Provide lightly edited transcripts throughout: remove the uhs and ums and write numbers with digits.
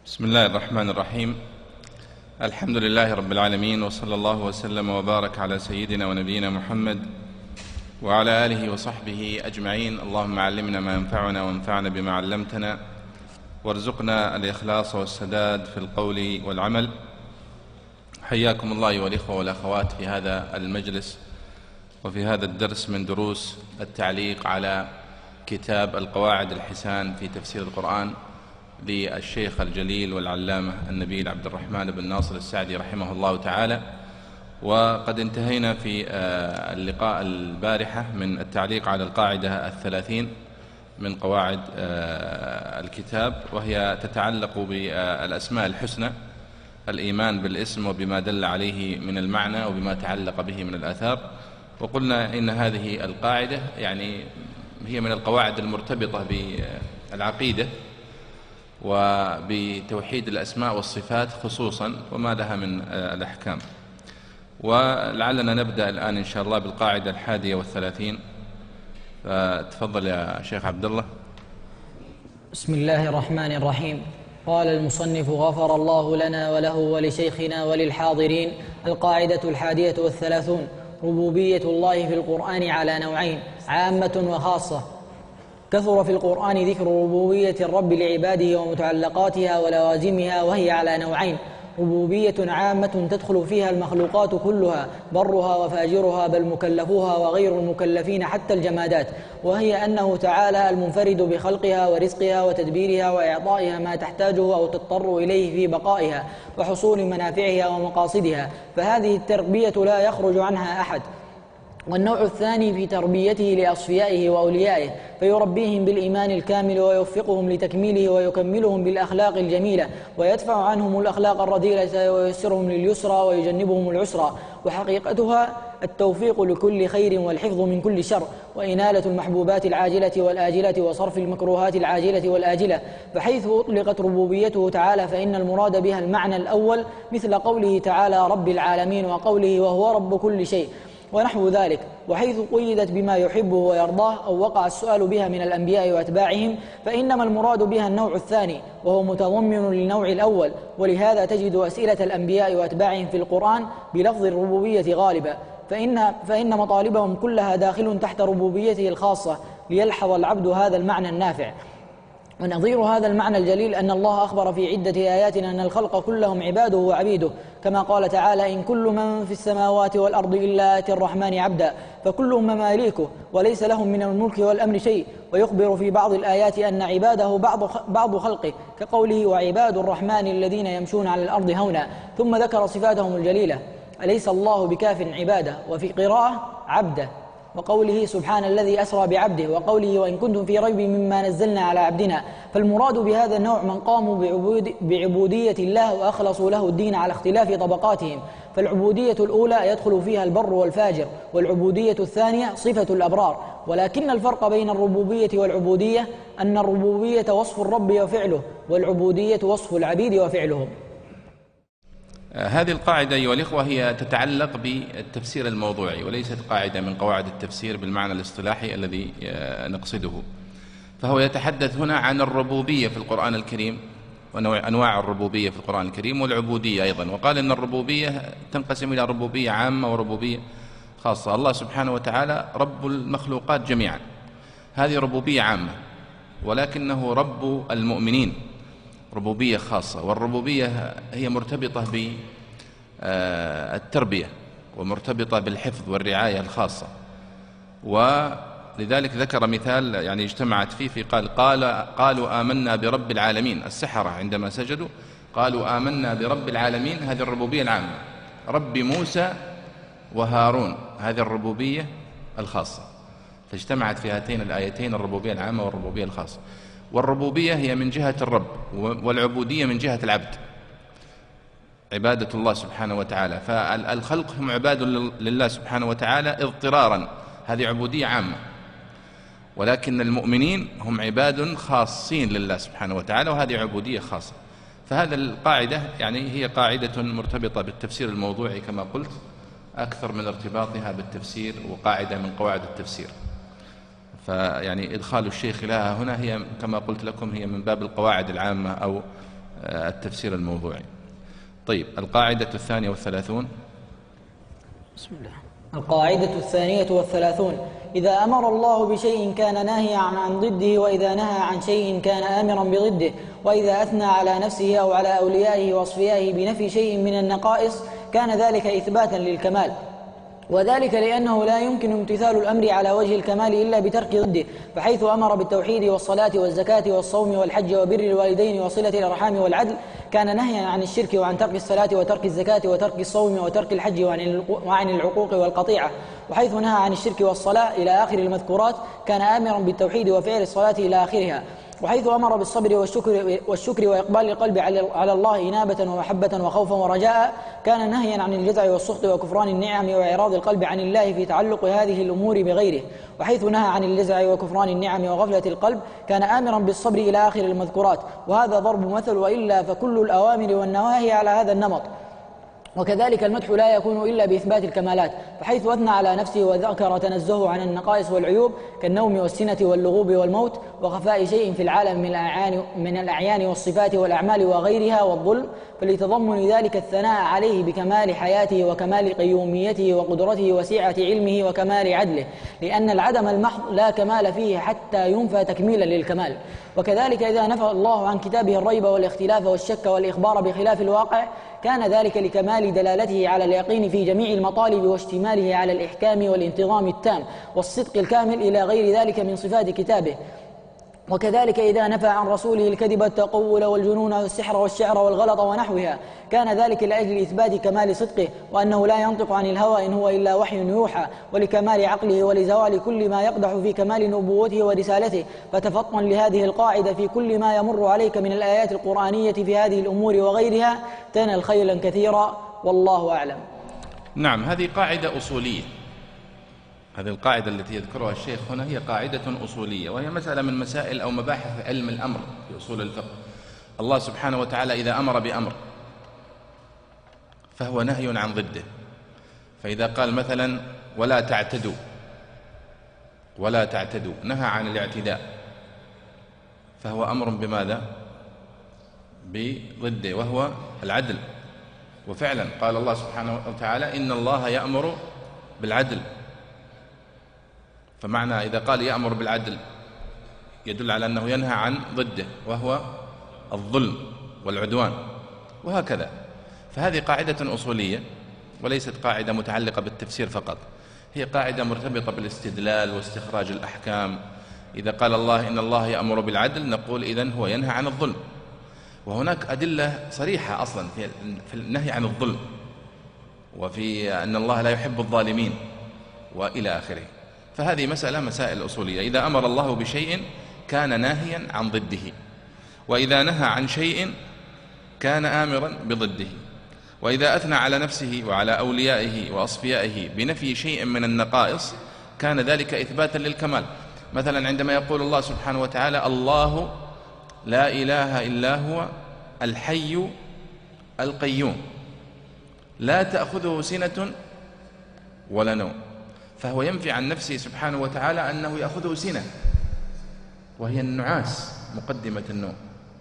بسم الله الرحمن الرحيم. الحمد لله رب العالمين، وصلى الله وسلم وبارك على سيدنا ونبينا محمد وعلى آله وصحبه أجمعين. اللهم علمنا ما ينفعنا وانفعنا بما علمتنا، وارزقنا الإخلاص والسداد في القول والعمل. حياكم الله أيها الإخوة والأخوات في هذا المجلس وفي هذا الدرس من دروس التعليق على كتاب القواعد الحسان في تفسير القرآن للشيخ الجليل والعلامة النبيل عبد الرحمن بن ناصر السعدي رحمه الله تعالى. وقد انتهينا في اللقاء البارحة من التعليق على القاعدة 30 من قواعد الكتاب، وهي تتعلق بالأسماء الحسنى، الإيمان بالاسم وبما دل عليه من المعنى وبما تعلق به من الآثار. وقلنا إن هذه القاعدة يعني هي من القواعد المرتبطة بالعقيدة وبتوحيد الأسماء والصفات خصوصا وما لها من الأحكام. ولعلنا نبدأ الآن إن شاء الله بالقاعدة 31. فتفضل يا شيخ عبد الله. بسم الله الرحمن الرحيم. قال المصنف غفر الله لنا وله ولشيخنا وللحاضرين. القاعدة 31: ربوبية الله في القرآن على نوعين: عامة وخاصة. كثر في القرآن ذكر ربوبية الرب لعباده ومتعلقاتها ولوازمها، وهي على نوعين: ربوبية عامة تدخل فيها المخلوقات كلها برها وفاجرها، بل مكلفوها وغير المكلفين حتى الجمادات، وهي أنه تعالى المنفرد بخلقها ورزقها وتدبيرها وإعطائها ما تحتاجه أو تضطر إليه في بقائها وحصول منافعها ومقاصدها، فهذه التربية لا يخرج عنها أحد. والنوع الثاني في تربيته لأصفيائه وأوليائه، فيربيهم بالإيمان الكامل ويوفقهم لتكميله ويكملهم بالأخلاق الجميلة، ويدفع عنهم الأخلاق الرذيلة وييسرهم لليسرى ويجنبهم العسرى، وحقيقتها التوفيق لكل خير والحفظ من كل شر، وإنالة المحبوبات العاجلة والآجلة، وصرف المكروهات العاجلة والآجلة. فحيث أطلقت ربوبيته تعالى فإن المراد بها المعنى الأول، مثل قوله تعالى رب العالمين، وقوله وهو رب كل شيء ونحو ذلك. وحيث قيدت بما يحبه ويرضاه أو وقع السؤال بها من الأنبياء وأتباعهم، فإنما المراد بها النوع الثاني، وهو متضمن للنوع الأول. ولهذا تجد أسئلة الأنبياء وأتباعهم في القرآن بلفظ الربوبية غالبا، فإن مطالبهم كلها داخل تحت ربوبيته الخاصة، ليلحظ العبد هذا المعنى النافع. ونظير هذا المعنى الجليل أن الله أخبر في عدة آيات أن الخلق كلهم عباده وعبيده، كما قال تعالى إن كل من في السماوات والأرض إلا آتي الرحمن عبدا، فكلهم مماليكه وليس لهم من الملك والأمر شيء. ويخبر في بعض الآيات أن عباده بعض خلقه، كقوله وعباد الرحمن الذين يمشون على الأرض هونا، ثم ذكر صفاتهم الجليلة أليس الله بكاف عباده، وفي قراءة عبده، وقوله سبحان الذي أسرى بعبده، وقوله وإن كنتم في ريب مما نزلنا على عبدنا. فالمراد بهذا النوع من قاموا بعبودية الله وأخلصوا له الدين على اختلاف طبقاتهم. فالعبودية الأولى يدخل فيها البر والفاجر، والعبودية الثانية صفة الأبرار. ولكن الفرق بين الربوبية والعبودية أن الربوبية وصف الرب وفعله، والعبودية وصف العبيد وفعلهم. هذه القاعدة أيها الإخوة هي تتعلق بالتفسير الموضوعي، وليست قاعدة من قواعد التفسير بالمعنى الاصطلاحي الذي نقصده. فهو يتحدث هنا عن الربوبية في القرآن الكريم وأنواع الربوبية في القرآن الكريم والعبودية أيضا. وقال إن الربوبية تنقسم إلى ربوبية عامة وربوبية خاصة. الله سبحانه وتعالى رب المخلوقات جميعا، هذه ربوبية عامة، ولكنه رب المؤمنين ربوبية خاصة. والربوبية هي مرتبطة بالتربية ومرتبطة بالحفظ والرعاية الخاصة. ولذلك ذكر مثال يعني اجتمعت فيه قالوا آمنا برب العالمين. السحرة عندما سجدوا قالوا آمنا برب العالمين، هذه الربوبية العامة. رب موسى وهارون، هذه الربوبية الخاصة. فاجتمعت في هاتين الآيتين الربوبية العامة والربوبية الخاصة. والربوبية هي من جهة الرب، والعبودية من جهة العبد، عبادة الله سبحانه وتعالى. فالخلق هم عباد لله سبحانه وتعالى اضطرارا، هذه عبودية عامة. ولكن المؤمنين هم عباد خاصين لله سبحانه وتعالى، وهذه عبودية خاصة. فهذا القاعدة يعني هي قاعدة مرتبطة بالتفسير الموضوعي كما قلت، أكثر من ارتباطها بالتفسير، وقاعدة من قواعد التفسير. فيعني إدخال الشيخ لها هنا هي كما قلت لكم هي من باب القواعد العامة أو التفسير الموضوعي. طيب، القاعدة 32. بسم الله. القاعدة 32: إذا أمر الله بشيء كان ناهيا عن ضده، وإذا نهى عن شيء كان آمرا بضده، وإذا أثنى على نفسه أو على أوليائه وأصفيائه بنفي شيء من النقائص كان ذلك إثباتا للكمال، وذلك لأنه لا يمكن امتثال الأمر على وجه الكمال إلا بترك ضده، فحيث أمر بالتوحيد والصلاة والزكاة والصوم والحج وبر الوالدين وصلة الأرحام والعدل كان نهيا عن الشرك وعن ترك الصلاة وترك الزكاة وترك الصوم وترك الحج وعن العقوق والقطيعة، وحيث نهى عن الشرك والصلاة إلى آخر المذكورات كان آمرا بالتوحيد وفعل الصلاة إلى آخرها، وحيث أمر بالصبر والشكر وإقبال القلب على الله إنابة ومحبة وخوفا ورجاء كان نهيا عن الجزع والسخط وكفران النعم وإعراض القلب عن الله في تعلق هذه الأمور بغيره، وحيث نهى عن الجزع وكفران النعم وغفلة القلب كان آمرا بالصبر إلى آخر المذكورات. وهذا ضرب مثل، وإلا فكل الأوامر والنواهي على هذا النمط. وكذلك المدح لا يكون إلا بإثبات الكمالات، فحيث أثنى على نفسه وذكر تنزهه عن النقائص والعيوب كالنوم والسنة واللغوب والموت وخفاء شيء في العالم من الأعيان والصفات والأعمال وغيرها والظلم، فلتضمن ذلك الثناء عليه بكمال حياته وكمال قيوميته وقدرته وسعة علمه وكمال عدله، لأن العدم المحض لا كمال فيه حتى ينفى تكميلا للكمال. وكذلك إذا نفى الله عن كتابه الريب والاختلاف والشك والإخبار بخلاف الواقع كان ذلك لكمال دلالته على اليقين في جميع المطالب واشتماله على الإحكام والانتظام التام والصدق الكامل إلى غير ذلك من صفات كتابه. وكذلك إذا نفى عن رسوله الكذب التقول والجنون والسحر والشعر والغلط ونحوها كان ذلك لأجل إثبات كمال صدقه وأنه لا ينطق عن الهوى إن هو إلا وحي يوحى، ولكمال عقله ولزوال كل ما يقدح في كمال نبوته ورسالته. فتفطن لهذه القاعدة في كل ما يمر عليك من الآيات القرآنية في هذه الأمور وغيرها تنال خيرا كثيرا، والله أعلم. نعم، هذه قاعدة أصولية. هذه القاعدة التي يذكرها الشيخ هنا هي قاعدة أصولية، وهي مسألة من مسائل أو مباحث علم الأمر في أصول الفقه. الله سبحانه وتعالى إذا أمر بأمر فهو نهي عن ضده، فإذا قال مثلا ولا تعتدوا نهى عن الاعتداء، فهو أمر بماذا؟ بضده، وهو العدل. وفعلا قال الله سبحانه وتعالى إن الله يأمر بالعدل، فمعنى إذا قال يأمر بالعدل يدل على أنه ينهى عن ضده وهو الظلم والعدوان، وهكذا. فهذه قاعدة أصولية وليست قاعدة متعلقة بالتفسير فقط، هي قاعدة مرتبطة بالاستدلال واستخراج الأحكام. إذا قال الله إن الله يأمر بالعدل نقول إذن هو ينهى عن الظلم، وهناك أدلة صريحة أصلا في النهي عن الظلم وفي أن الله لا يحب الظالمين وإلى آخره. فهذه مسائل أصولية. إذا أمر الله بشيء كان ناهيا عن ضده، وإذا نهى عن شيء كان آمرا بضده، وإذا أثنى على نفسه وعلى أوليائه وأصفيائه بنفي شيء من النقائص كان ذلك إثباتا للكمال. مثلا عندما يقول الله سبحانه وتعالى الله لا إله إلا هو الحي القيوم لا تأخذه سنة ولا نوم، فهو ينفي عن نفسه سبحانه وتعالى أنه يأخذه سنة، وهي النعاس مقدمة النوم،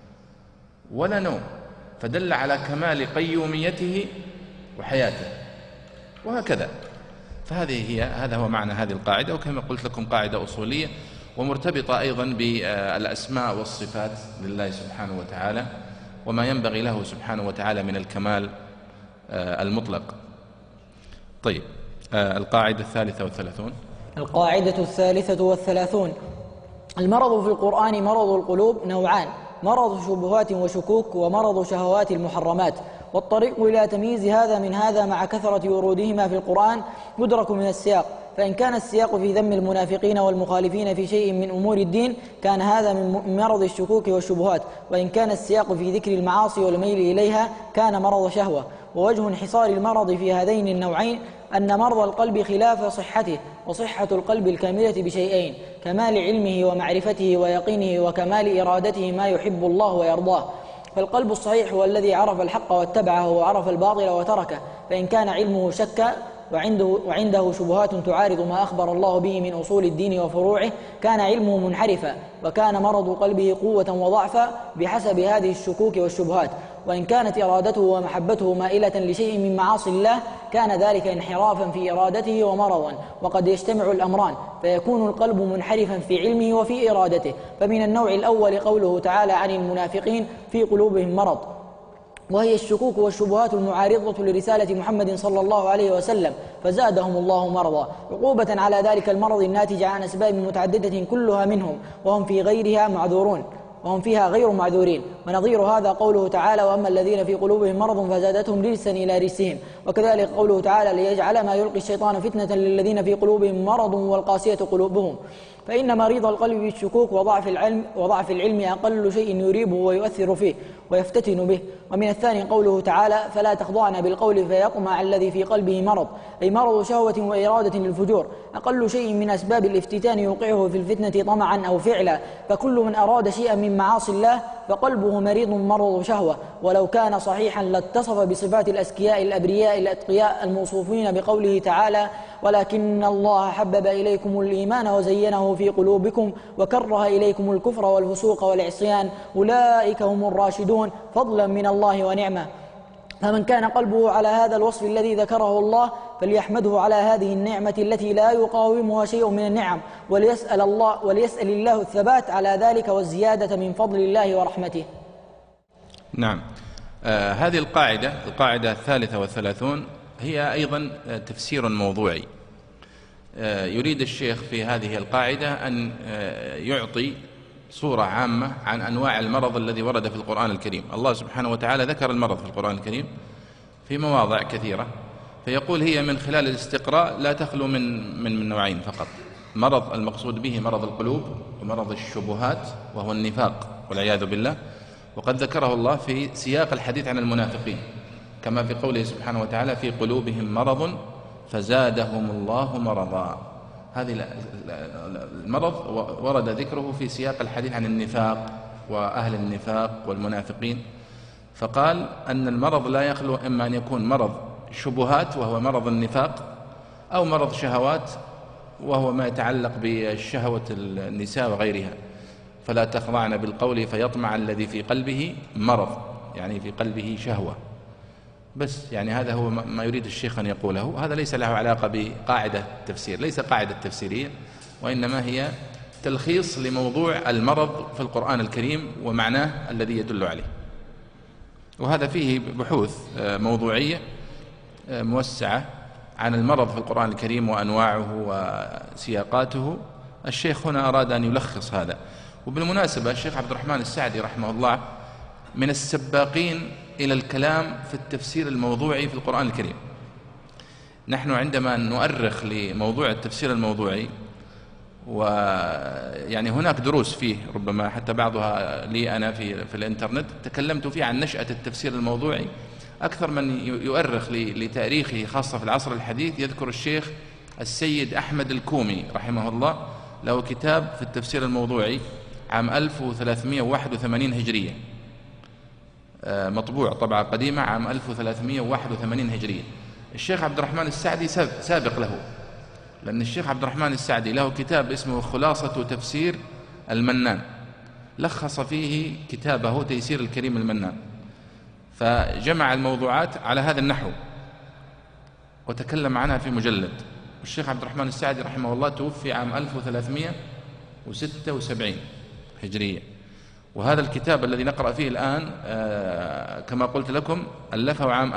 ولا نوم، فدل على كمال قيوميته وحياته، وهكذا. هذا هو معنى هذه القاعدة، وكما قلت لكم قاعدة أصولية ومرتبطة أيضا بالأسماء والصفات لله سبحانه وتعالى وما ينبغي له سبحانه وتعالى من الكمال المطلق. طيب، القاعدة 33. القاعدة 33: المرض في القرآن مرض القلوب نوعان: مرض شبهات وشكوك ومرض شهوات المحرمات، والطريق إلى تمييز هذا من هذا مع كثرة ورودهما في القرآن يدرك من السياق. فإن كان السياق في ذم المنافقين والمخالفين في شيء من أمور الدين كان هذا من مرض الشكوك والشبهات، وإن كان السياق في ذكر المعاصي والميل إليها كان مرض شهوة. ووجه انحصار المرض في هذين النوعين أن مرض القلب خلاف صحته، وصحة القلب الكاملة بشيئين: كمال علمه ومعرفته ويقينه وكمال إرادته ما يحب الله ويرضاه. فالقلب الصحيح هو الذي عرف الحق واتبعه وعرف الباطل وتركه، فإن كان علمه شك وعنده شبهات تعارض ما أخبر الله به من أصول الدين وفروعه، كان علمه منحرفا، وكان مرض قلبه قوة وضعفا بحسب هذه الشكوك والشبهات. وإن كانت إرادته ومحبته مائلة لشيء من معاصي الله، كان ذلك انحرافا في إرادته ومرضا، وقد يجتمع الأمران، فيكون القلب منحرفا في علمه وفي إرادته. فمن النوع الأول قوله تعالى عن المنافقين في قلوبهم مرض، وهي الشكوك والشبهات المعارضة لرسالة محمد صلى الله عليه وسلم، فزادهم الله مرضا عقوبة على ذلك المرض الناتج عن أسباب متعددة كلها منهم، وهم فيها غير معذورين. ونظير هذا قوله تعالى وأما الذين في قلوبهم مرض فزادتهم رجسا إلى رجسهم. وكذلك قوله تعالى ليجعل ما يلقي الشيطان فتنة للذين في قلوبهم مرض والقاسية قلوبهم. فإن مريض القلب بالشكوك وضعف العلم أقل شيء يريبه ويؤثر فيه ويفتتن به. ومن الثاني قوله تعالى فلا تخضعن بالقول فيطمع الذي في قلبه مرض، أي مرض شهوة وإرادة للفجور، أقل شيء من أسباب الافتتان يوقعه في الفتنة طمعا أو فعلا. فكل من أراد شيئا من معاصي الله فقلبه مريض مرض شهوة، ولو كان صحيحا لاتصف بصفات الأزكياء الأبرياء الأتقياء الموصوفين بقوله تعالى ولكن الله حبب إليكم الإيمان وزينه في قلوبكم وكره إليكم الكفر والفسوق والعصيان أولئك هم الراشدون فضلا من الله ونعمة. فمن كان قلبه على هذا الوصف الذي ذكره الله فليحمده على هذه النعمة التي لا يقاومها شيء من النعم، وليسأل الله الثبات على ذلك والزيادة من فضل الله ورحمته. نعم. هذه القاعدة 33 هي أيضا تفسير موضوعي. يريد الشيخ في هذه القاعدة أن يعطي صورة عامة عن أنواع المرض الذي ورد في القرآن الكريم. الله سبحانه وتعالى ذكر المرض في القرآن الكريم في مواضع كثيرة، فيقول هي من خلال الاستقراء لا تخلو من نوعين فقط: مرض المقصود به مرض القلوب، ومرض الشبهات وهو النفاق والعياذ بالله، وقد ذكره الله في سياق الحديث عن المنافقين، كما في قوله سبحانه وتعالى في قلوبهم مرض فزادهم الله مرضا. هذه المرض ورد ذكره في سياق الحديث عن النفاق وأهل النفاق والمنافقين، فقال أن المرض لا يخلو إما أن يكون مرض شبهات وهو مرض النفاق، أو مرض شهوات وهو ما يتعلق بالشهوة النساء وغيرها. فلا تخضعن بالقول فيطمع الذي في قلبه مرض، يعني في قلبه شهوة. بس يعني هذا هو ما يريد الشيخ أن يقوله. هذا ليس له علاقة بقاعدة التفسير، ليس قاعدة تفسيرية، وإنما هي تلخيص لموضوع المرض في القرآن الكريم ومعناه الذي يدل عليه. وهذا فيه بحوث موضوعية موسعة عن المرض في القرآن الكريم وأنواعه وسياقاته. الشيخ هنا أراد أن يلخص هذا. وبالمناسبة الشيخ عبد الرحمن السعدي رحمه الله من السباقين إلى الكلام في التفسير الموضوعي في القرآن الكريم. نحن عندما نؤرخ لموضوع التفسير الموضوعي، ويعني هناك دروس فيه ربما حتى بعضها لي أنا في الإنترنت تكلمت فيه عن نشأة التفسير الموضوعي، أكثر من يؤرخ لتاريخه خاصة في العصر الحديث. يذكر الشيخ السيد أحمد الكومي رحمه الله له كتاب في التفسير الموضوعي عام 1381 هجرية، مطبوع طبعة قديمة عام 1381 هجرية. الشيخ عبد الرحمن السعدي سابق له، لأن الشيخ عبد الرحمن السعدي له كتاب اسمه خلاصة تفسير المنان، لخص فيه كتابه تيسير الكريم المنان، فجمع الموضوعات على هذا النحو وتكلم عنها في مجلد. الشيخ عبد الرحمن السعدي رحمه الله توفي عام 1376 هجرية. وهذا الكتاب الذي نقرأ فيه الآن كما قلت لكم ألفه عام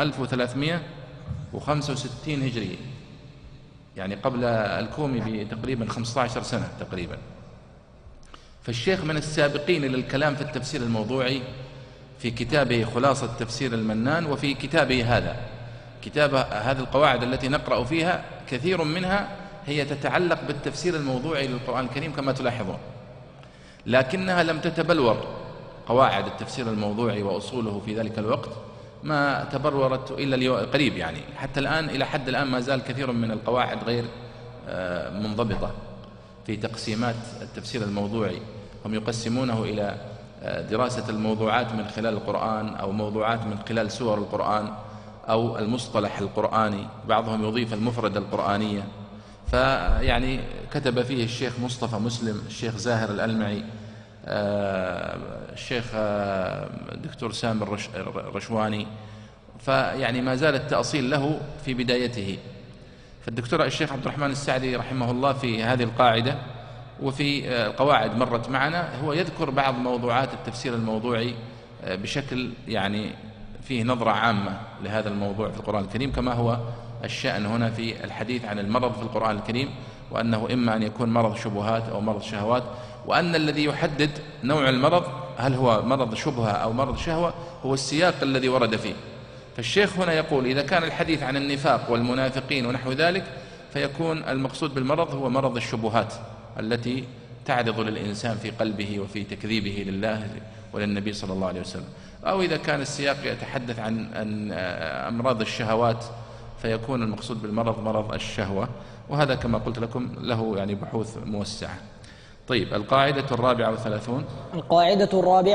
1365 هجرية، يعني قبل الكومي بتقريبا 15 سنة تقريبا. فالشيخ من السابقين إلى الكلام في التفسير الموضوعي في كتابه خلاصة تفسير المنان، وفي كتابه هذه القواعد التي نقرأ فيها كثير منها هي تتعلق بالتفسير الموضوعي للقرآن الكريم كما تلاحظون، لكنها لم تتبلور. قواعد التفسير الموضوعي وأصوله في ذلك الوقت ما تبرورت إلا قريب، يعني حتى الآن إلى حد الآن ما زال كثير من القواعد غير منضبطة في تقسيمات التفسير الموضوعي. هم يقسمونه إلى دراسة الموضوعات من خلال القرآن، أو موضوعات من خلال سور القرآن، أو المصطلح القرآني، بعضهم يضيف المفردة القرآنية. فيعني كتب فيه الشيخ مصطفى مسلم، الشيخ زاهر الألمعي، الشيخ دكتور سامر الرشواني، فيعني ما زال التأصيل له في بدايته. فالدكتور الشيخ عبد الرحمن السعدي رحمه الله في هذه القاعدة وفي القواعد مرت معنا هو يذكر بعض موضوعات التفسير الموضوعي بشكل يعني فيه نظرة عامة لهذا الموضوع في القرآن الكريم، كما هو الشأن هنا في الحديث عن المرض في القرآن الكريم، وأنه إما أن يكون مرض شبهات أو مرض شهوات، وأن الذي يحدد نوع المرض هل هو مرض شبهة أو مرض شهوة هو السياق الذي ورد فيه. فالشيخ هنا يقول إذا كان الحديث عن النفاق والمنافقين ونحو ذلك فيكون المقصود بالمرض هو مرض الشبهات التي تعرض للإنسان في قلبه وفي تكذيبه لله وللنبي صلى الله عليه وسلم. أو إذا كان السياق يتحدث عن أمراض الشهوات فيكون المقصود بالمرض مرض الشهوة، وهذا كما قلت لكم له يعني بحوث موسعة. طيب، القاعدة 34. القاعدة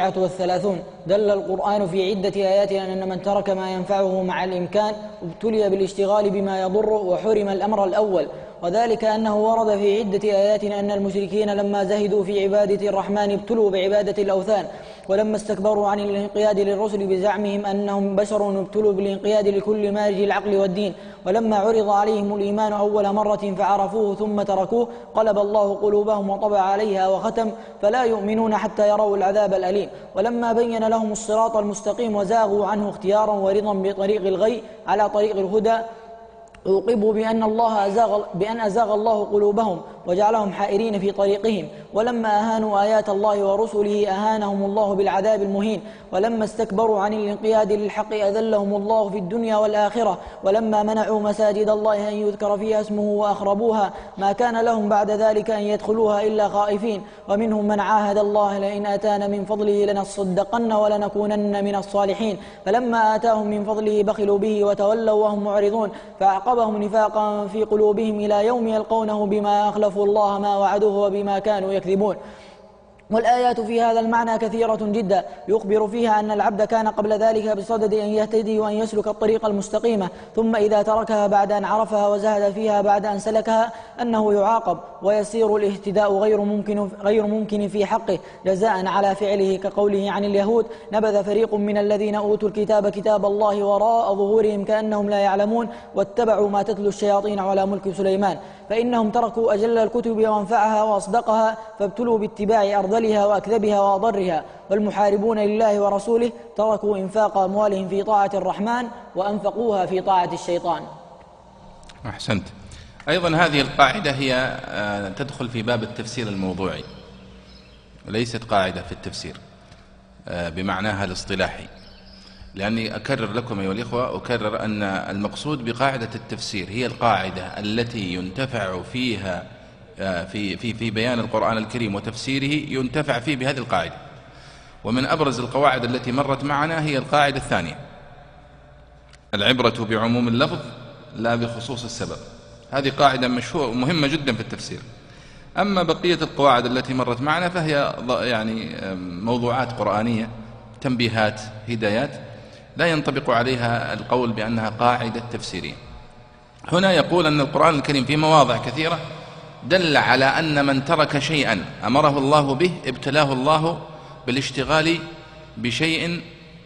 34 دل القرآن في عدة آيات أن من ترك ما ينفعه مع الإمكان ابتلي بالاشتغال بما يضره وحرم الأمر الأول، وذلك أنه ورد في عدة آيات أن المشركين لما زهدوا في عبادة الرحمن ابتلوا بعبادة الأوثان، ولما استكبروا عن الانقياد للرسل بزعمهم أنهم بشر ابتلوا بالانقياد لكل مارج العقل والدين، ولما عرض عليهم الإيمان أول مرة فعرفوه ثم تركوه قلب الله قلوبهم وطبع عليها وختم فلا يؤمنون حتى يروا العذاب الأليم، ولما بين لهم الصراط المستقيم وزاغوا عنه اختيارا ورضا بطريق الغي على طريق الهدى عوقبوا بأن أزاغ الله قلوبهم وجعلهم حائرين في طريقهم، ولما أهانوا آيات الله ورسله أهانهم الله بالعذاب المهين، ولما استكبروا عن الانقياد للحق أذلهم الله في الدنيا والآخرة، ولما منعوا مساجد الله أن يذكر فيها اسمه وأخربوها ما كان لهم بعد ذلك أن يدخلوها إلا خائفين، ومنهم من عاهد الله لئن آتانا من فضله لنصدقن ولنكونن من الصالحين، فلما آتاهم من فضله بخلوا به وتولوا وهم معرضون فأعقبهم نفاقا في قلوبهم إلى يوم يلقونه بما أخلفوا الله ما وعدوه وبما كانوا يكذبون. والآيات في هذا المعنى كثيرة جدا يخبر فيها أن العبد كان قبل ذلك بصدد أن يهتدي وأن يسلك الطريق المستقيمة، ثم إذا تركها بعد أن عرفها وزهد فيها بعد أن سلكها أنه يعاقب ويصير الاهتداء غير ممكن في حقه جزاء على فعله، كقوله عن اليهود نبذ فريق من الذين أوتوا الكتاب كتاب الله وراء ظهورهم كأنهم لا يعلمون واتبعوا ما تتلو الشياطين على ملك سليمان، فإنهم تركوا أجل الكتب وانفعها وأصدقها فابتلوا باتباع أرذلها وأكذبها وأضرها، والمحاربون لله ورسوله تركوا إنفاق أموالهم في طاعة الرحمن وأنفقوها في طاعة الشيطان. أحسنت. أيضا هذه القاعدة هي تدخل في باب التفسير الموضوعي، ليست قاعدة في التفسير بمعناها الاصطلاحي، لأني أكرر لكم أيها الإخوة أكرر أن المقصود بقاعدة التفسير هي القاعدة التي ينتفع فيها في بيان القرآن الكريم وتفسيره، ينتفع فيه بهذه القاعدة. ومن أبرز القواعد التي مرت معنا هي القاعدة الثانية، العبرة بعموم اللفظ لا بخصوص السبب. هذه قاعدة مشهورة مهمة جدا في التفسير. أما بقية القواعد التي مرت معنا فهي يعني موضوعات قرآنية، تنبيهات، هدايات، لا ينطبق عليها القول بأنها قاعدة تفسيرية. هنا يقول أن القرآن الكريم في مواضع كثيرة دل على أن من ترك شيئا أمره الله به ابتلاه الله بالاشتغال بشيء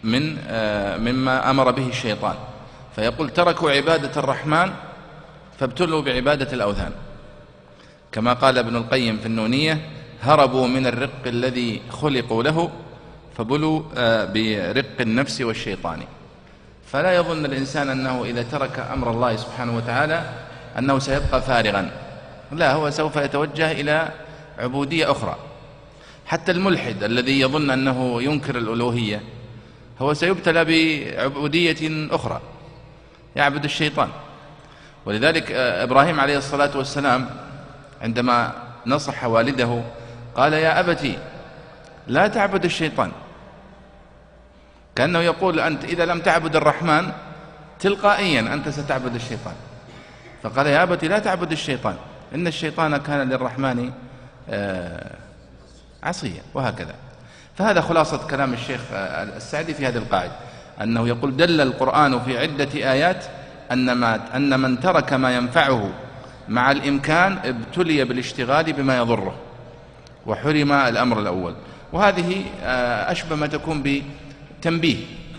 مما أمر به الشيطان، فيقول تركوا عبادة الرحمن فابتلوا بعبادة الأوثان، كما قال ابن القيم في النونية هربوا من الرق الذي خلقوا له فبلوا برق النفس والشيطان. فلا يظن الإنسان أنه إذا ترك أمر الله سبحانه وتعالى أنه سيبقى فارغا، لا، هو سوف يتوجه إلى عبودية أخرى. حتى الملحد الذي يظن أنه ينكر الألوهية هو سيبتلى بعبودية أخرى، يعبد الشيطان. ولذلك إبراهيم عليه الصلاة والسلام عندما نصح والده قال يا أبتي لا تعبد الشيطان، كأنه يقول أنت إذا لم تعبد الرحمن تلقائيا أنت ستعبد الشيطان. فقال يا أبتي لا تعبد الشيطان إن الشيطان كان للرحمن عصيا، وهكذا. فهذا خلاصة كلام الشيخ السعدي في هذه القاعدة. أنه يقول دل القرآن في عدة آيات أن من ترك ما ينفعه مع الإمكان ابتلي بالاشتغال بما يضره وحرم الأمر الأول. وهذه أشبه ما تكون بتنبيه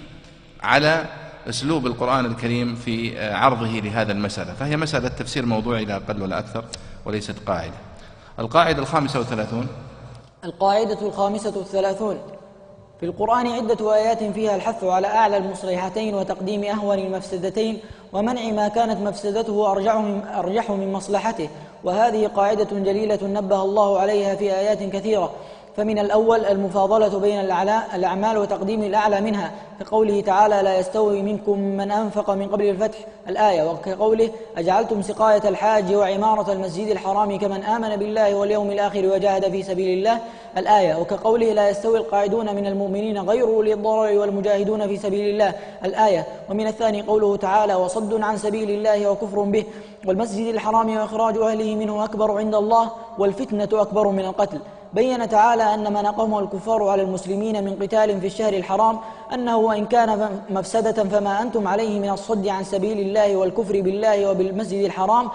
على أسلوب القرآن الكريم في عرضه لهذا المسألة، فهي مسألة تفسير موضوعي لا أقل ولا أكثر وليست قاعدة. القاعدة 35. القاعدة 35: في القرآن عدة آيات فيها الحث على أعلى المصلحتين وتقديم أهون المفسدتين ومنع ما كانت مفسدته أرجح من مصلحته، وهذه قاعدة جليلة نبه الله عليها في آيات كثيرة. فمن الأول المفاضلة بين الأعمال وتقديم الأعلى منها، كقوله تعالى: لا يستوي منكم من أنفق من قبل الفتح الآية، وكقوله: أجعلتم سقاية الحاج وعمارة المسجد الحرام كمن آمن بالله واليوم الآخر وجاهد في سبيل الله الآية، وكقوله: لا يستوي القاعدون من المؤمنين غير أولي الضرر والمجاهدون في سبيل الله الآية. ومن الثاني قوله تعالى: وصد عن سبيل الله وكفر به والمسجد الحرام وإخراج أهله منه أكبر عند الله والفتنة أكبر من القتل. بين تعالى أن ما نقمه الكفار على المسلمين من قتال في الشهر الحرام أنه وإن كان مفسدة فما أنتم عليه من الصد عن سبيل الله والكفر بالله وبالمسجد الحرام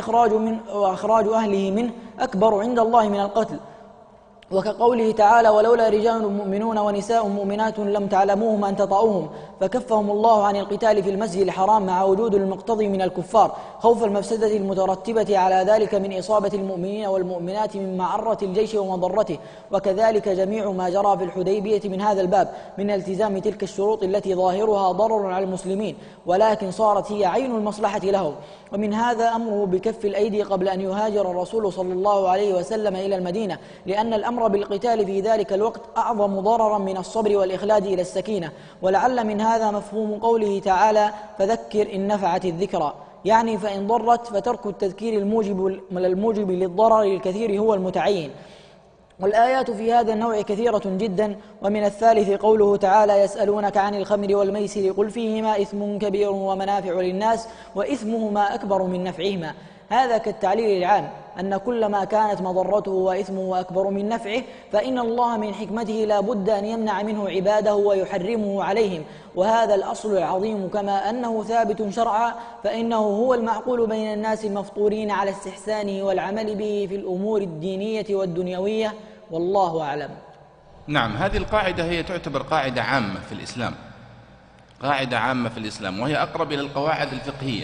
وإخراج أهله منه أكبر عند الله من القتل. وكقوله تعالى: ولولا رجال مؤمنون ونساء مؤمنات لم تعلموهم أن تطؤوهم فكفهم الله عن القتال في المسجد الحرام مع وجود المقتضي من الكفار خوف المفسدة المترتبة على ذلك من إصابة المؤمنين والمؤمنات من معرة الجيش ومضرته. وكذلك جميع ما جرى في الحديبية من هذا الباب من التزام تلك الشروط التي ظاهرها ضرر على المسلمين ولكن صارت هي عين المصلحة لهم. ومن هذا أمره بكف الأيدي قبل أن يهاجر الرسول صلى الله عليه وسلم إلى المدينة، لأن الأمر بالقتال في ذلك الوقت أعظم ضررا من الصبر والإخلاد إلى السكينة. ولعل من هذا مفهوم قوله تعالى: فذكر إن نفعت الذكرى، يعني فإن ضرت فترك التذكير الموجب للضرر الكثير هو المتعين. والآيات في هذا النوع كثيرة جدا. ومن الثالث قوله تعالى: يسألونك عن الخمر والميسر قل فيهما إثم كبير ومنافع للناس وإثمهما أكبر من نفعهما. هذا كالتعليل العام أن كل ما كانت مضرته وإثمه أكبر من نفعه فإن الله من حكمته لا بد أن يمنع منه عباده ويحرمه عليهم، وهذا الأصل العظيم كما أنه ثابت شرعا فإنه هو المعقول بين الناس المفطورين على استحسانه والعمل به في الأمور الدينية والدنيوية، والله أعلم. نعم، هذه القاعدة هي تعتبر قاعدة عامة في الإسلام، قاعدة عامة في الإسلام، وهي أقرب إلى القواعد الفقهية،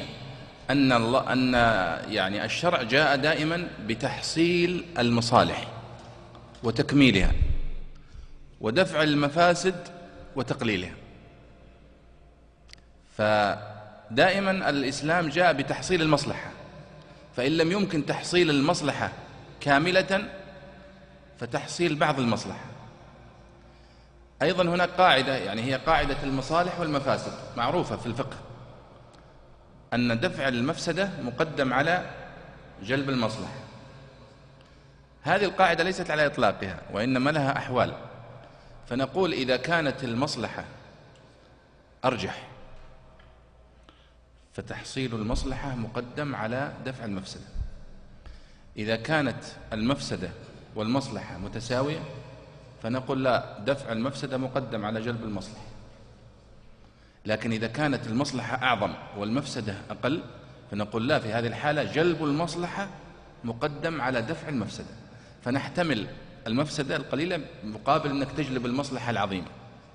أن يعني الشرع جاء دائما بتحصيل المصالح وتكميلها ودفع المفاسد وتقليلها. فدائما الإسلام جاء بتحصيل المصلحة، فإن لم يمكن تحصيل المصلحة كاملة فتحصيل بعض المصلحة. أيضا هناك قاعدة، يعني هي قاعدة المصالح والمفاسد، معروفة في الفقه، أن دفع المفسدة مقدم على جلب المصلحة. هذه القاعدة ليست على إطلاقها وإنما لها أحوال، فنقول إذا كانت المصلحة أرجح فتحصيل المصلحة مقدم على دفع المفسدة. إذا كانت المفسدة والمصلحة متساوية فنقول لا، دفع المفسدة مقدم على جلب المصلحة. لكن إذا كانت المصلحة أعظم والمفسدة أقل فنقول لا، في هذه الحالة جلب المصلحة مقدم على دفع المفسدة، فنحتمل المفسدة القليلة مقابل أنك تجلب المصلحة العظيمة.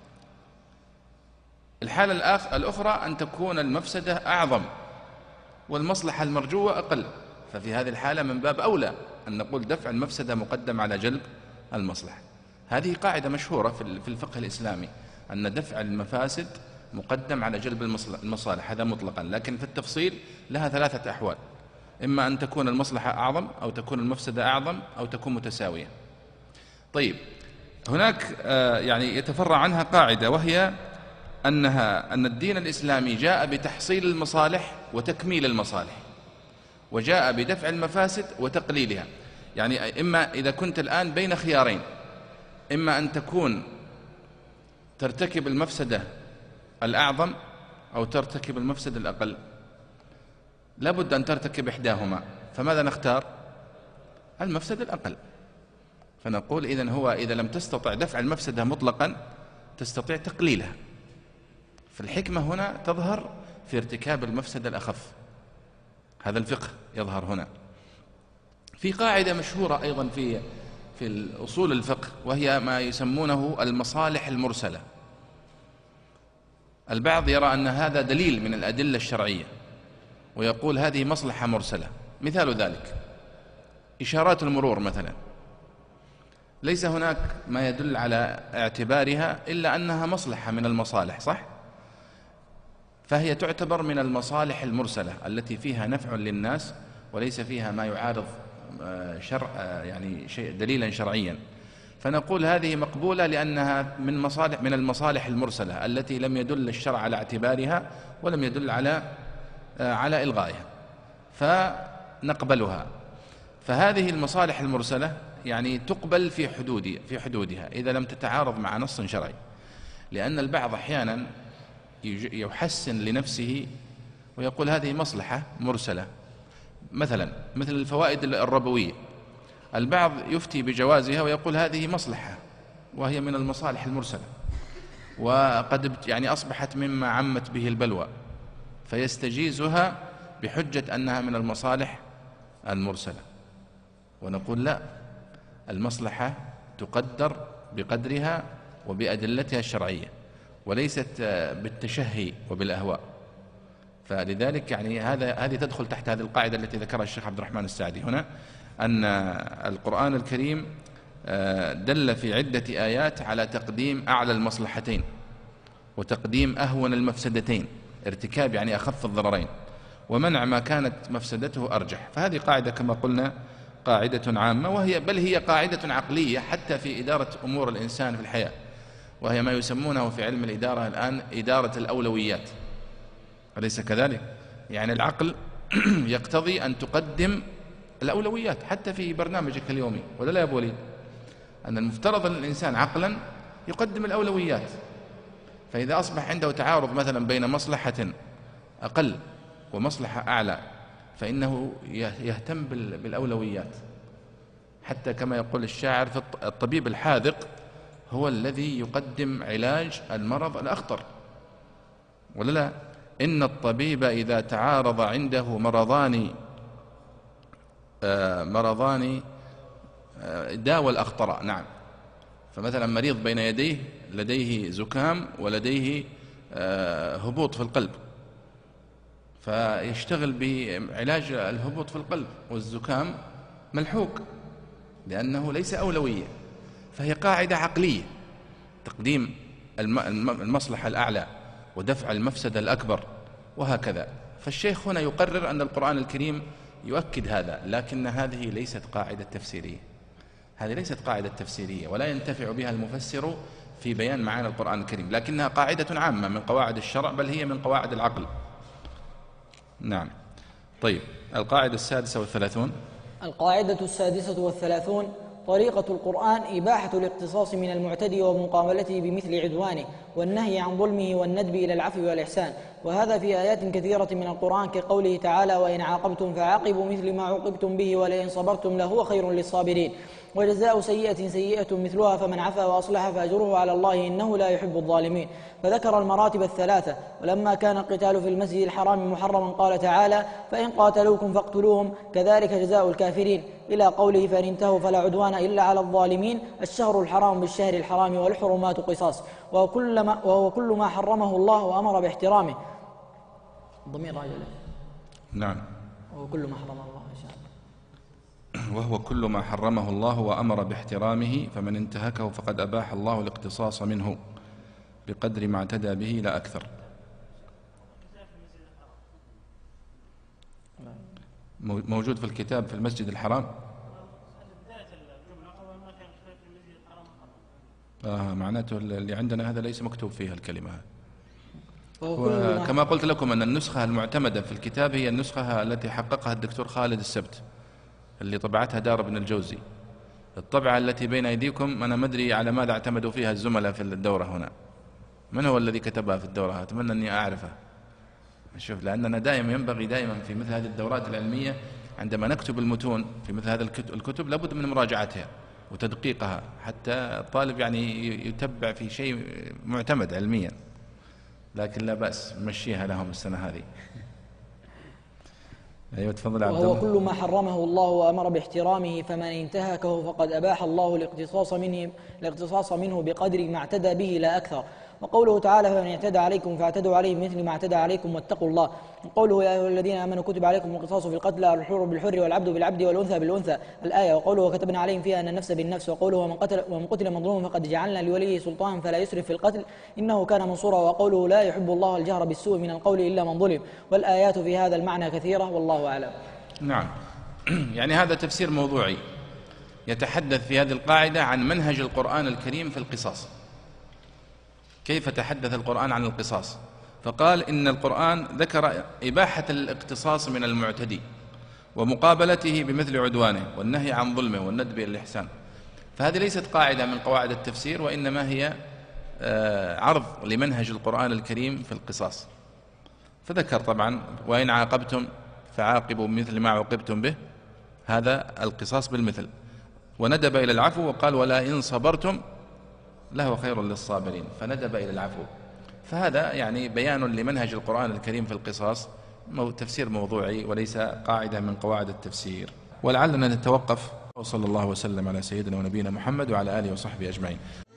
الحالة الأخرى أن تكون المفسدة أعظم والمصلحة المرجوة أقل، ففي هذه الحالة من باب أولى أن نقول دفع المفسدة مقدم على جلب المصلحة. هذه قاعدة مشهورة في الفقه الإسلامي، أن دفع المفاسد مقدم على جلب المصالح، هذا مطلقا، لكن في التفصيل لها ثلاثة أحوال: إما أن تكون المصلحة أعظم أو تكون المفسدة أعظم أو تكون متساوية. طيب، هناك يعني يتفرع عنها قاعدة، وهي أن الدين الإسلامي جاء بتحصيل المصالح وتكميل المصالح، وجاء بدفع المفاسد وتقليلها. يعني إما إذا كنت الآن بين خيارين، إما أن تكون ترتكب المفسدة الأعظم أو ترتكب المفسدة الأقل، لابد أن ترتكب إحداهما، فماذا نختار؟ المفسدة الأقل. فنقول إذن هو إذا لم تستطع دفع المفسدة مطلقا تستطيع تقليلها، فالحكمة هنا تظهر في ارتكاب المفسدة الأخف، هذا الفقه يظهر هنا. في قاعدة مشهورة أيضا في الأصول الفقه، وهي ما يسمونه المصالح المرسلة. البعض يرى أن هذا دليل من الأدلة الشرعية ويقول هذه مصلحة مرسلة. مثال ذلك إشارات المرور مثلا، ليس هناك ما يدل على اعتبارها إلا أنها مصلحة من المصالح، صح؟ فهي تعتبر من المصالح المرسلة التي فيها نفع للناس وليس فيها ما يعارض يعني شيء دليلا شرعيا، فنقول هذه مقبولة لأنها من المصالح المرسلة التي لم يدل الشرع على اعتبارها ولم يدل على إلغائها، فنقبلها. فهذه المصالح المرسلة يعني تقبل في حدودها إذا لم تتعارض مع نص شرعي، لأن البعض أحيانا يحسن لنفسه ويقول هذه مصلحة مرسلة، مثل الفوائد الربوية، البعض يفتي بجوازها ويقول هذه مصلحة وهي من المصالح المرسلة، وقد يعني أصبحت مما عمت به البلوى، فيستجيزها بحجة أنها من المصالح المرسلة. ونقول لا، المصلحة تقدر بقدرها وبأدلتها الشرعية وليست بالتشهي وبالأهواء. فلذلك يعني هذه تدخل تحت هذه القاعدة التي ذكرها الشيخ عبد الرحمن السعدي هنا، أن القرآن الكريم دل في عدة آيات على تقديم أعلى المصلحتين وتقديم أهون المفسدتين، ارتكاب يعني أخف الضررين، ومنع ما كانت مفسدته أرجح. فهذه قاعدة كما قلنا قاعدة عامة، بل هي قاعدة عقلية حتى في إدارة أمور الإنسان في الحياة، وهي ما يسمونه في علم الإدارة الآن إدارة الأولويات، أليس كذلك؟ يعني العقل يقتضي أن تقدم الأولويات حتى في برنامجك اليومي، ولا لا يا أبو وليد؟ أن المفترض أن الإنسان عقلا يقدم الأولويات. فإذا أصبح عنده تعارض مثلا بين مصلحة أقل ومصلحة أعلى فإنه يهتم بالأولويات، حتى كما يقول الشاعر الطبيب الحاذق هو الذي يقدم علاج المرض الأخطر، ولا لا؟ إن الطبيب إذا تعارض عنده مرضان داوى الأخطر. نعم، فمثلا مريض بين يديه لديه زكام ولديه هبوط في القلب، فيشتغل بعلاج الهبوط في القلب والزكام ملحوق لأنه ليس أولوية. فهي قاعدة عقلية، تقديم المصلحة الأعلى ودفع المفسدة الأكبر وهكذا. فالشيخ هنا يقرر أن القرآن الكريم يؤكد هذا، لكن هذه ليست قاعدة تفسيرية، هذه ليست قاعدة تفسيرية ولا ينتفع بها المفسر في بيان معاني القرآن الكريم، لكنها قاعدة عامة من قواعد الشرع، بل هي من قواعد العقل. نعم. طيب، القاعدة 36. القاعدة 36: طريقة القرآن إباحة الاقتصاص من المعتدي ومقابلته بمثل عدوانه، والنهي عن ظلمه والندب إلى العفو والإحسان، وهذا في آيات كثيرة من القرآن كقوله تعالى: وإن عاقبتم فعاقبوا مثل ما عوقبتم به ولئن صبرتم لهو خير للصابرين، وجزاء سيئة سيئة مثلها فمن عفا وأصلح فأجره على الله إنه لا يحب الظالمين. فذكر المراتب الثلاثة. ولما كان القتال في المسجد الحرام محرما قال تعالى: فإن قاتلوكم فاقتلوهم كذلك جزاء الكافرين، إلى قوله: فإن انتهوا فلا عدوان إلا على الظالمين. الشهر الحرام بالشهر الحرام والحرمات قصاص، وهو كل ما حرمه الله وأمر باحترامه. ضمير راجع. نعم. وهو كل ما حرمه الله إن شاء الله. وهو كل ما حرمه الله وأمر باحترامه، فمن انتهكه فقد أباح الله الاقتصاص منه بقدر ما اعتدى به لا أكثر. موجود في الكتاب في المسجد الحرام. معناته اللي عندنا هذا ليس مكتوب فيها الكلمة. وكما قلت لكم أن النسخة المعتمدة في الكتاب هي النسخة التي حققها الدكتور خالد السبت اللي طبعتها دار ابن الجوزي. الطبعة التي بين أيديكم أنا ما أدري على ماذا اعتمدوا فيها الزملاء في الدورة هنا. من هو الذي كتبها في الدورة؟ أتمنى أني أعرفه. شوف، لأننا دائما في مثل هذه الدورات العلمية عندما نكتب المتون في مثل هذه الكتب لابد من مراجعتها وتدقيقها حتى الطالب يعني يتبع في شيء معتمد علميا. لكن لا بأس مشيها لهم السنة هذه. أيوة تفضل عبد وهو الله. كل ما حرمه الله وأمر باحترامه، فمن انتهكه فقد أباح الله الاقتصاص منه بقدر ما اعتدى به لا أكثر. وقوله تعالى فمن اعتدى عليكم فاعتدوا عليه بمثل ما اعتدى عليكم واتقوا الله. وقوله يا أيها الذين آمنوا كتب عليكم القصاص في القتل الحر بالحر والعبد بالعبد والأنثى بالأنثى الآية. وقوله وكتبنا عليهم فيها أن النفس بالنفس. وقوله ومن قتل مظلوما فقد جعلنا لوليه سلطانا فلا يسرف في القتل إنه كان منصورا. وقوله لا يحب الله الجهر بالسوء من القول إلا من ظلم. والآيات في هذا المعنى كثيرة والله أعلم. نعم. يعني هذا تفسير موضوعي يتحدث في هذه القاعدة عن منهج القرآن الكريم في القصاص. كيف تحدث القرآن عن القصاص؟ فقال إن القرآن ذكر إباحة الاقتصاص من المعتدي ومقابلته بمثل عدوانه والنهي عن ظلمه والندب إلى الإحسان. فهذه ليست قاعدة من قواعد التفسير، وإنما هي عرض لمنهج القرآن الكريم في القصاص. فذكر طبعا وإن عاقبتم فعاقبوا بمثل ما عوقبتم به، هذا القصاص بالمثل، وندب إلى العفو وقال ولا إن صبرتم لهو خير للصابرين، فندب إلى العفو. فهذا يعني بيان لمنهج القرآن الكريم في القصاص، تفسير موضوعي وليس قاعدة من قواعد التفسير. ولعلنا نتوقف، وصلى الله وسلم على سيدنا ونبينا محمد وعلى آله وصحبه أجمعين.